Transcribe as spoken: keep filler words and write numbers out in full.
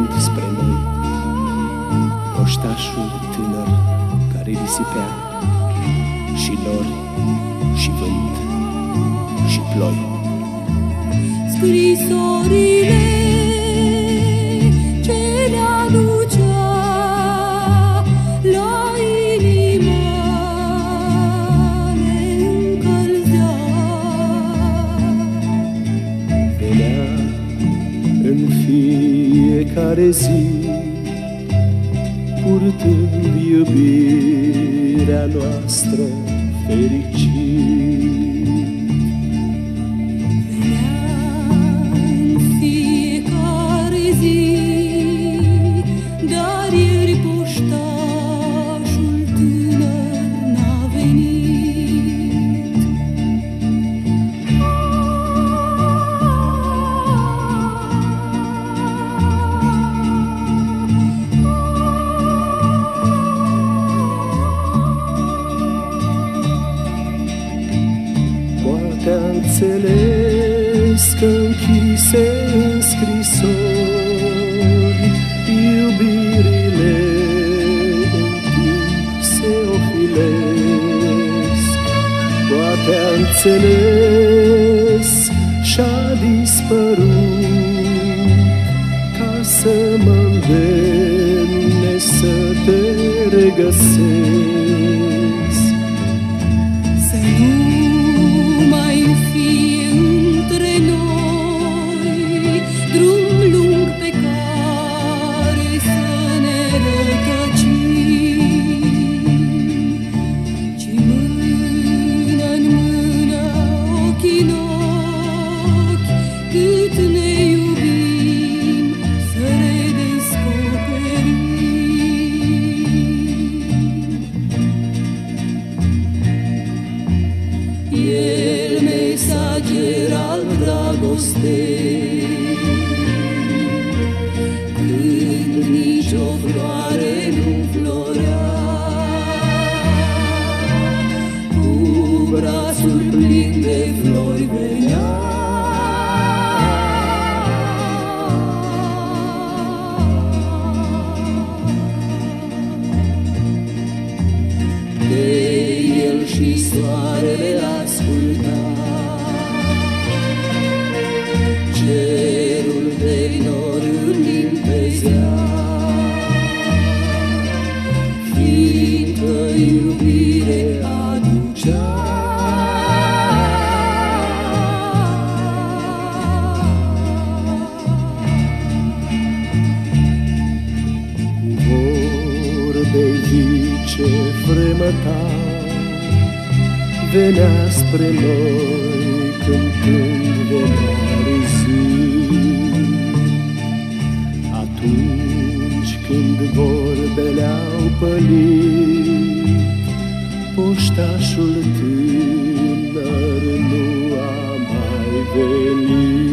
venind spre noi, poștașul tânăr care risipea și nori, și vânt, și ploi. Scrisorile ce le-aducea la inima ne încălzea. Venea în fiecare zi, purtând iubirea noastră fericit. Dar ieri poștașul tânăr n-a venit. Poate-a înțeles că închise în scrisori iubirile în timp se ofilesc. Poate-a înțeles și-a dispărut ca să mă îndemne să te regăsesc. Să nu mai fie între noi drum lung pe care să ne rătăcim, ci mână-n mână, ochi în ochi, cât ne iubim, să redescoperim. El mesager al dragostei, când nicio floare nu florea, cu brațul plin de flori venea. De el și soarele asculta, cerul de nori îl limpezea, fiindcă iubire aducea. Vorbe vii ce fremătau venea spre noi cântând venea zi. Atunci când vorbele au pălit, poștașul tânăr nu a mai venit.